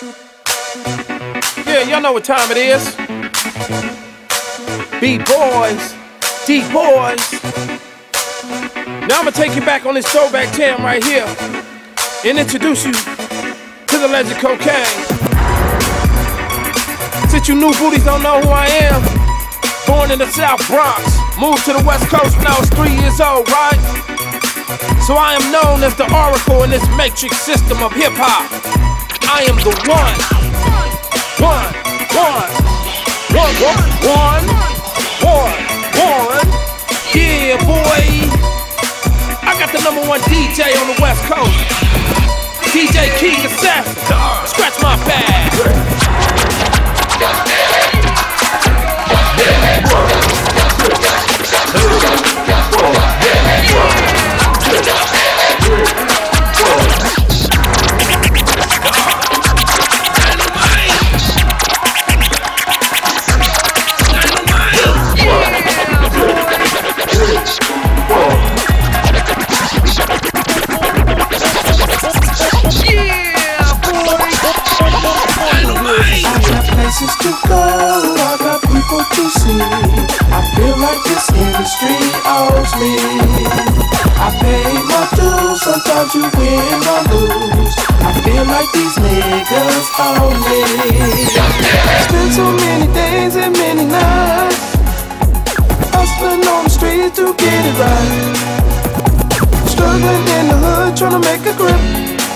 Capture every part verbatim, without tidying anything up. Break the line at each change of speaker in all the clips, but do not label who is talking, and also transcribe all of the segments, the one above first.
Yeah, y'all know what time it is. B-boys, D-boys. Now I'ma take you back on this throwback jam right here and introduce you to the legend Cocaine. Since you new booties don't know who I am, born in the South Bronx, moved to the West Coast when I was three years old, right? So I am known as the oracle in this matrix system of hip-hop. I am the one. One, one, one, one, one, one. Yeah, boy. I got the number one D J on the West Coast. D J King Assassin. Scratch my bag.
Places to go, I got people to see. I feel like this industry owes me. I pay my dues, sometimes you win or lose. I feel like these niggas owe me. Spent so many days and many nights hustling on the streets to get it right. Struggling in the hood, trying to make a grip.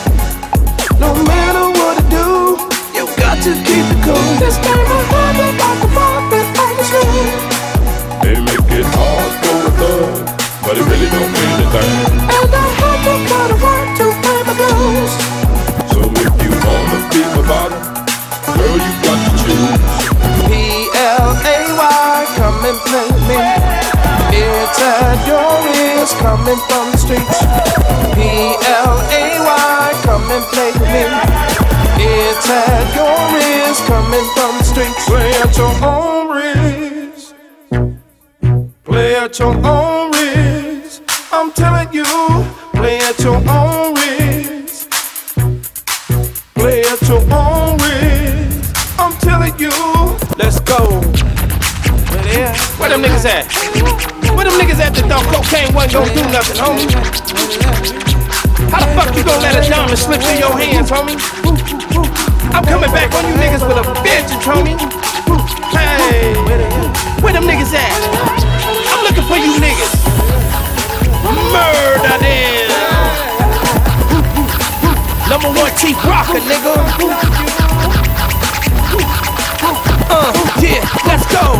No matter what I do, you got to keep it cool. This time I have it like a puppet on the string.
They make it hard for a thug, but it really don't mean a thing.
And I have to go to work to pay my bills.
So if you wanna be my bottom, girl, you got to choose.
P L A Y, come and play me. It's at your ears, coming from the streets. P L A Y, come and play me. It's at your ears, coming from the streets. Play at your own risk. Play at your own risk. I'm telling you, play at your own risk. Play at your own risk. I'm telling you.
Let's go. Where they at? Where them niggas at? Where them niggas at that thought cocaine wasn't gonna do nothing, homie? How the fuck you gonna let a diamond slip through your hands, homie? I'm coming back on you niggas with a vengeance, homie. Hey, where them niggas at? I'm looking for you niggas. Murder them. Number one Chief Rocker, nigga. Uh, yeah, let's go.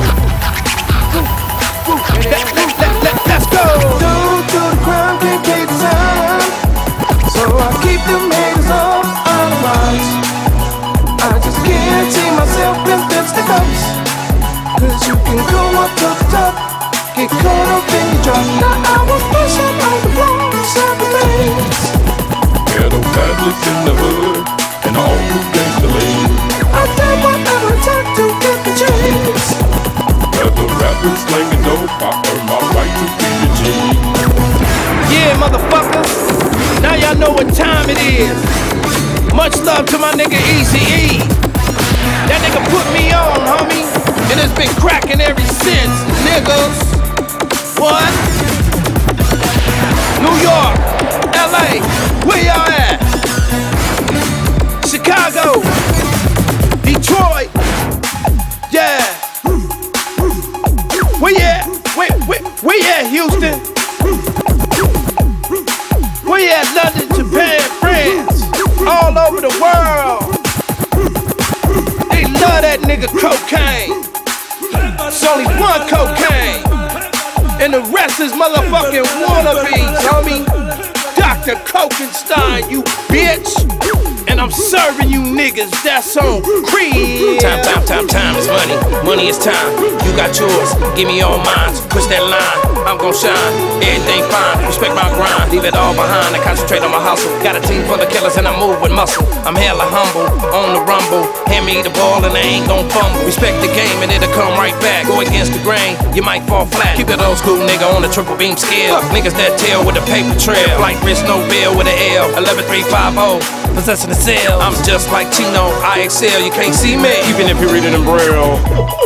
Let, let, let, let, let's go.
Don't do the crime, can't keep the time. So I keep them haters off out of minds. I just can't see myself in fisticuffs. Cause you can go up to the top, get caught up in your drop. Now I was pushing on the block and seven things.
Ghetto families in the hood, and all who gangsta lean.
I did whatever it took to get the chance.
Other rappers slinging dope, I earn my right to be a G.
Yeah, motherfuckers. Now y'all know what time it is. Much love to my nigga Eazy-E. That nigga put me on, homie. And it's been cracking ever since, niggas. What? New York, L A, where y'all at? Chicago, Detroit, yeah. Where you at? Where, where, where you at, Houston? Where you at, London, Japan, France? All over the world. They love that nigga Cocaine. It's only one Cocaine. And the rest is motherfucking wannabes, homie. Doctor Cokenstein, you bitch. And I'm serving you niggas, that's on cream. Time, time, time, time is money. Money is time. You got yours, give me all mine. Push that line. I'm gon' shine. Everything fine, respect my grind. Leave it all behind and concentrate on my hustle. Got a team full of killers and I move with muscle. I'm hella humble, on the rumble. Hand me the ball and I ain't gon' fumble. Respect the game and it'll come right back. Go against the grain, you might fall flat. Keep it old school nigga on the triple beam scale. Niggas that tail with a paper trail. Like Rich No Bill with an L. eleven three five oh, possessing the cell. I'm just like Chino, I excel. You can't see me,
Even if you read it in Braille.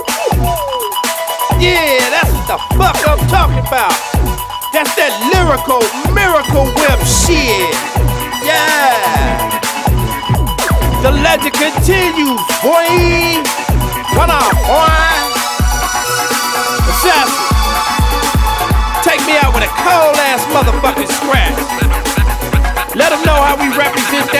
Yeah, that's what the fuck I'm talking about. That's that lyrical miracle whip shit. Yeah. The legend continues, boy. What up, boy? Assassin. Take me out with a cold ass motherfucking scratch. Let them know how we represent